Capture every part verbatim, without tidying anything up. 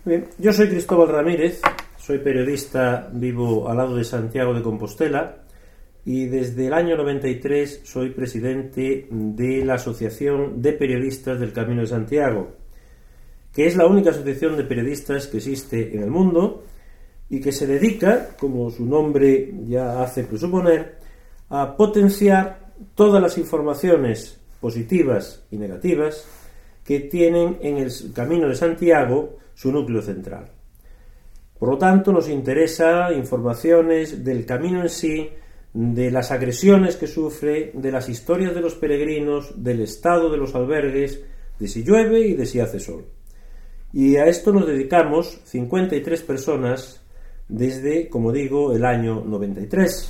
Bien, yo soy Cristóbal Ramírez, soy periodista, vivo al lado de Santiago de Compostela y desde el año noventa y tres soy presidente de la Asociación de Periodistas del Camino de Santiago, que es la única asociación de periodistas que existe en el mundo y que se dedica, como su nombre ya hace presuponer, a potenciar todas las informaciones positivas y negativas que tienen en el Camino de Santiago su núcleo central. Por lo tanto, nos interesa informaciones del camino en sí, de las agresiones que sufre, de las historias de los peregrinos, del estado de los albergues, de si llueve y de si hace sol. Y a esto nos dedicamos cincuenta y tres personas desde, como digo, el año noventa y tres.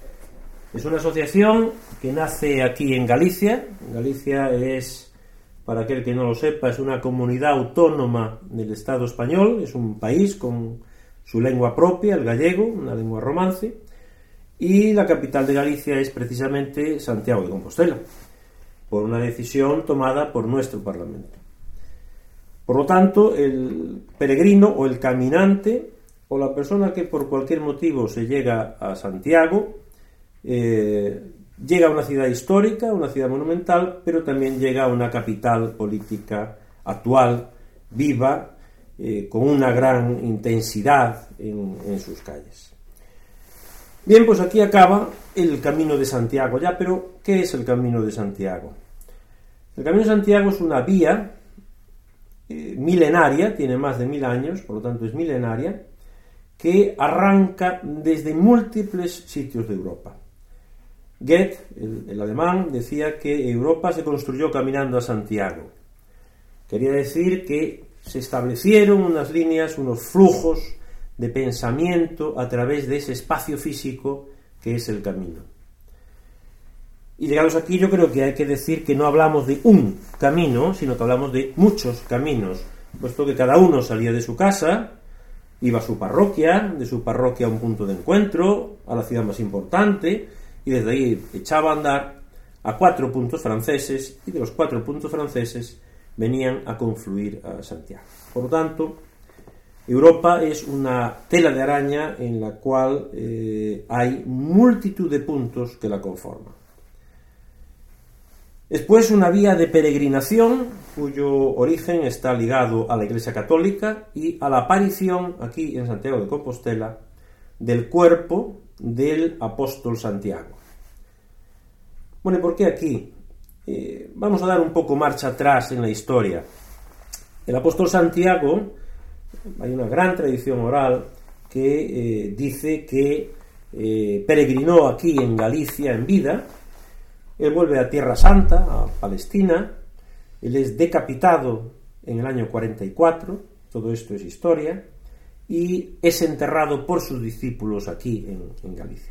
Es una asociación que nace aquí en Galicia. Galicia es, para aquel que no lo sepa, es una comunidad autónoma del Estado español, es un país con su lengua propia, el gallego, una lengua romance, y la capital de Galicia es precisamente Santiago de Compostela, por una decisión tomada por nuestro Parlamento. Por lo tanto, el peregrino o el caminante o la persona que por cualquier motivo se llega a Santiago, eh, llega a una ciudad histórica, una ciudad monumental, pero también llega a una capital política actual, viva, eh, con una gran intensidad en, en sus calles. Bien, pues aquí acaba el Camino de Santiago ya, pero ¿qué es el Camino de Santiago? El Camino de Santiago es una vía eh, milenaria, tiene más de mil años, por lo tanto es milenaria, que arranca desde múltiples sitios de Europa. Goethe, el, el alemán, decía que Europa se construyó caminando a Santiago. Quería decir que se establecieron unas líneas, unos flujos de pensamiento a través de ese espacio físico que es el camino. Y llegados aquí, yo creo que hay que decir que no hablamos de un camino, sino que hablamos de muchos caminos, puesto que cada uno salía de su casa, iba a su parroquia, de su parroquia a un punto de encuentro, a la ciudad más importante, y desde ahí echaba a andar a cuatro puntos franceses, y de los cuatro puntos franceses venían a confluir a Santiago. Por lo tanto, Europa es una tela de araña en la cual eh, hay multitud de puntos que la conforman. Después, una vía de peregrinación cuyo origen está ligado a la Iglesia Católica y a la aparición aquí en Santiago de Compostela del cuerpo del apóstol Santiago. Bueno, ¿y por qué aquí? Eh, vamos a dar un poco marcha atrás en la historia. El apóstol Santiago, hay una gran tradición oral que eh, dice que eh, peregrinó aquí en Galicia en vida. Él vuelve a Tierra Santa, a Palestina. Él es decapitado en el año cuarenta y cuatro, todo esto es historia, y es enterrado por sus discípulos aquí en, en Galicia.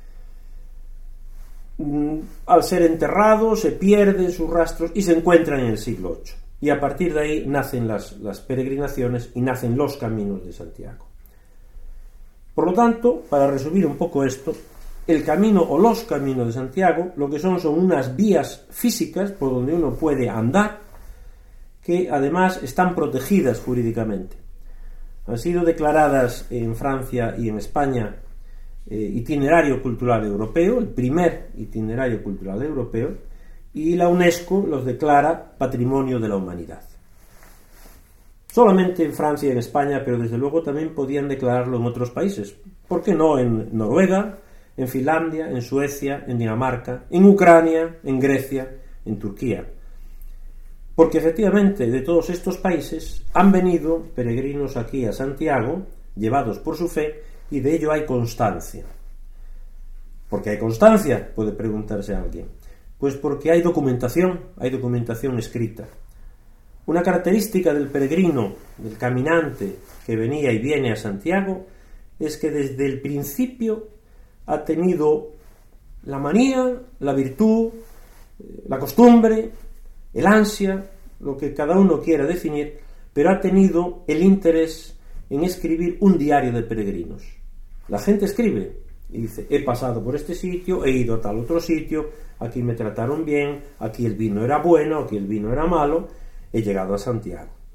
Al ser enterrado se pierden sus rastros y se encuentran en el siglo ocho. Y a partir de ahí nacen las, las peregrinaciones y nacen los caminos de Santiago. Por lo tanto, para resumir un poco esto, el camino o los caminos de Santiago lo que son son unas vías físicas por donde uno puede andar, que además están protegidas jurídicamente. Han sido declaradas en Francia y en España eh, itinerario cultural europeo, el primer itinerario cultural europeo, y la UNESCO los declara Patrimonio de la Humanidad. Solamente en Francia y en España, pero desde luego también podían declararlo en otros países. ¿Por qué no en Noruega, en Finlandia, en Suecia, en Dinamarca, en Ucrania, en Grecia, en Turquía? Porque efectivamente de todos estos países han venido peregrinos aquí a Santiago, llevados por su fe, y de ello hay constancia. ¿Por qué hay constancia?, puede preguntarse alguien. Pues porque hay documentación, hay documentación escrita. Una característica del peregrino, del caminante que venía y viene a Santiago, es que desde el principio ha tenido la manía, la virtud, la costumbre, el ansia, lo que cada uno quiera definir, pero ha tenido el interés en escribir un diario de peregrinos. La gente escribe y dice: he pasado por este sitio, he ido a tal otro sitio, aquí me trataron bien, aquí el vino era bueno, aquí el vino era malo, he llegado a Santiago.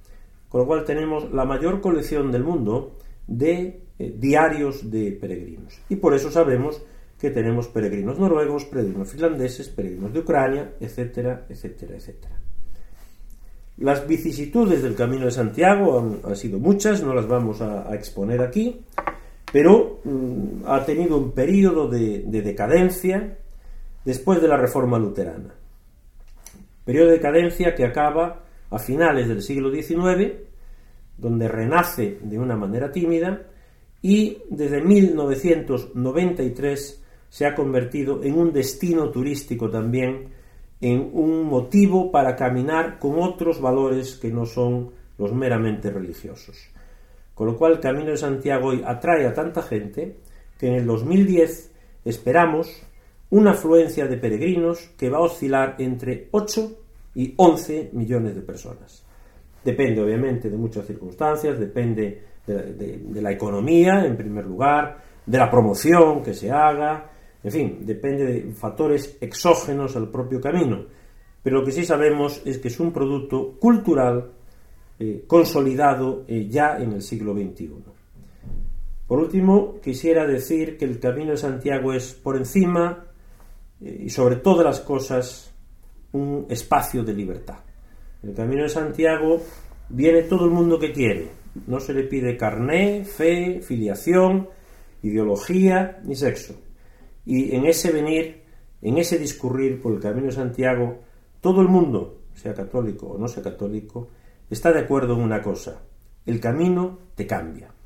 con lo cual tenemos la mayor colección del mundo de eh, diarios de peregrinos. Y por eso sabemos que tenemos peregrinos noruegos, peregrinos finlandeses, peregrinos de Ucrania, etcétera, etcétera, etcétera. Las vicisitudes del Camino de Santiago han, han sido muchas, no las vamos a, a exponer aquí, pero mmm, ha tenido un periodo de, de decadencia después de la Reforma luterana. Periodo de decadencia que acaba a finales del siglo diecinueve, donde renace de una manera tímida, y desde mil novecientos noventa y tres se ha convertido en un destino turístico también, en un motivo para caminar con otros valores que no son los meramente religiosos. Con lo cual el Camino de Santiago hoy atrae a tanta gente que en el dos mil diez esperamos una afluencia de peregrinos que va a oscilar entre ocho y once millones de personas. Depende obviamente de muchas circunstancias, depende de, de, de la economía en primer lugar, de la promoción que se haga, en fin, depende de factores exógenos al propio camino, pero lo que sí sabemos es que es un producto cultural eh, consolidado eh, ya en el siglo veintiuno. Por último, quisiera decir que el Camino de Santiago es por encima eh, y sobre todas las cosas un espacio de libertad. En el Camino de Santiago viene todo el mundo que quiere, no se le pide carné, fe, filiación, ideología ni sexo. Y en ese venir, en ese discurrir por el Camino de Santiago, todo el mundo, sea católico o no sea católico, está de acuerdo en una cosa: el camino te cambia.